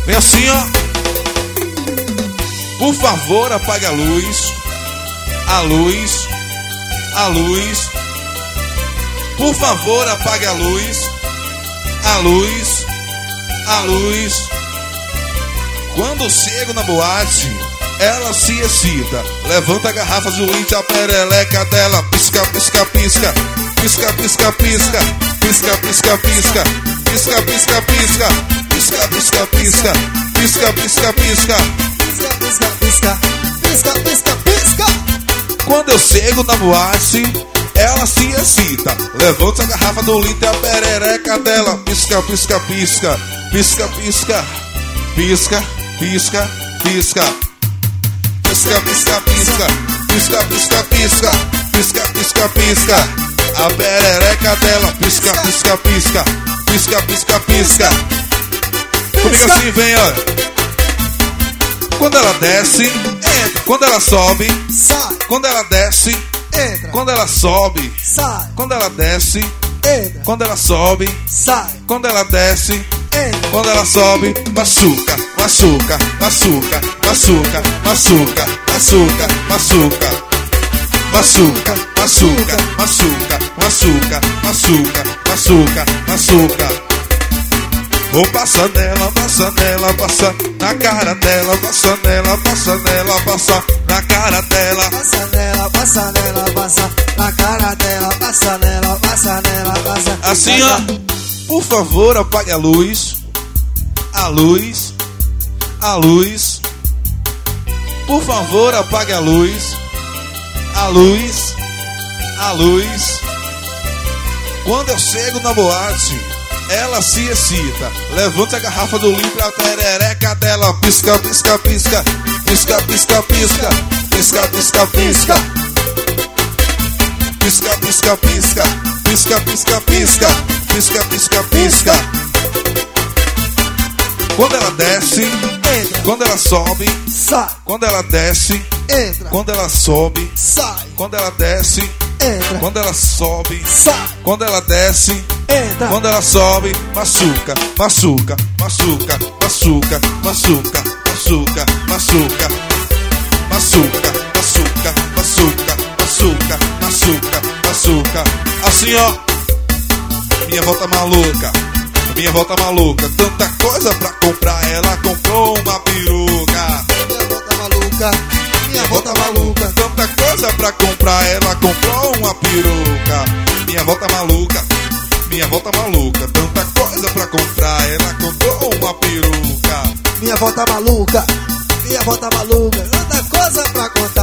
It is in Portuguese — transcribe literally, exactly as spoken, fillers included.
Vem assim, ó. Por favor, apague a luz. A luz. A luz. Por favor, apague a luz. A luz. A luz. Quando chego na boate, ela se excita. Levanta a garrafa de uísque, a pereleca dela. Pisca, pisca, pisca. Pisca, pisca, pisca. Pisca, pisca, pisca. Pisca, pisca, pisca. Pisca, pisca, pisca. Pisca, pisca, pisca. Pisca, pisca, pisca. Pisca, pisca, pisca. Quando eu chego na boate, ela se excita. Levanta a garrafa do litro, a perereca dela. Pisca, pisca, pisca. Pisca, pisca. Pisca, pisca, pisca. Pisca, pisca, pisca. Pisca, pisca, pisca. Pisca, pisca, pisca. A perereca dela. Pisca, pisca, pisca. Pisca, pisca, pisca. Comigo assim, vem, olha. Quando ela desce, entra. Quando ela sobe, sai. Quando ela desce, Entra. quando ela sobe, Sai. quando ela desce, Entra. quando ela sobe, Sai. quando ela desce, Entra. quando ela sobe, machuca, machuca, machuca, machuca, machuca, machuca, machuca, machuca, machuca, machuca, machuca, machuca, machuca, machuca. Vou passar nela, passar nela, passar na cara dela, passar nela, passar nela, passar na cara dela. Passa nela, passa nela, passa na cara dela, passa nela, passa nela, passa. Assim, ó. Por favor, apague a luz. A luz. A luz. Por favor, apague a luz. A luz. A luz. Quando eu chego na boate, ela se excita. Levanta a garrafa do litro, a perereca dela. Pisca, pisca, pisca. Pisca, pisca, pisca. Pisca, pisca, pisca. Pisca, pisca, pisca. Pisca, pisca, pisca. Pisca, pisca, pisca. Quando ela desce, Entra. quando ela sobe, Sai. quando ela desce, Entra. quando ela sobe, Sai. quando ela desce, Entra. quando ela sobe, Sai. quando ela desce, Entra. quando ela sobe, machuca, machuca, machuca, machuca, machuca, machuca, machuca, machuca, machuca, machuca, machuca, machuca, machuca. Assim, ó, minha volta maluca, minha volta maluca. Tanta coisa pra comprar, ela comprou uma peruca. Minha volta maluca. Minha Minha volta volta maluca. maluca, tanta coisa pra comprar, ela comprou uma peruca. Minha volta maluca, minha volta maluca, tanta coisa pra comprar, ela comprou uma peruca. Minha volta maluca. Minha volta maluca. Tanta coisa pra contar.